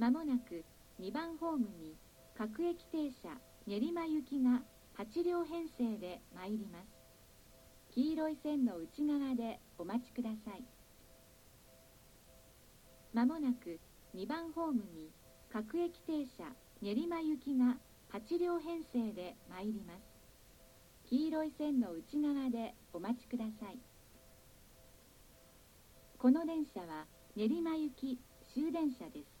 まもなく2番ホームに各駅停車練馬行きが8両編成で参ります。黄色い線の内側でお待ちください。まもなく2番ホームに各駅停車練馬行きが8両編成で参ります。黄色い線の内側でお待ちください。この電車は練馬行き終電車です。